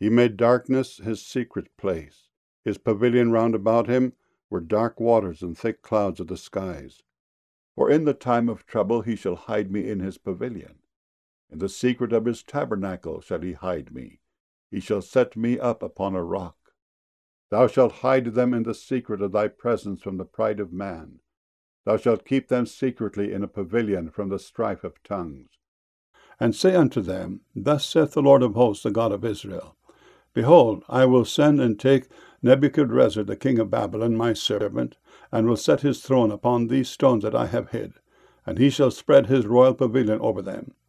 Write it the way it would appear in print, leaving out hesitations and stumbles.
He made darkness his secret place. His pavilion round about him were dark waters and thick clouds of the skies. For in the time of trouble he shall hide me in his pavilion. In the secret of his tabernacle shall he hide me. He shall set me up upon a rock. Thou shalt hide them in the secret of thy presence from the pride of man. Thou shalt keep them secretly in a pavilion from the strife of tongues. And say unto them, Thus saith the Lord of hosts, the God of Israel, Behold, I will send and take Nebuchadrezzar the king of Babylon, my servant, and will set his throne upon these stones that I have hid, and he shall spread his royal pavilion over them.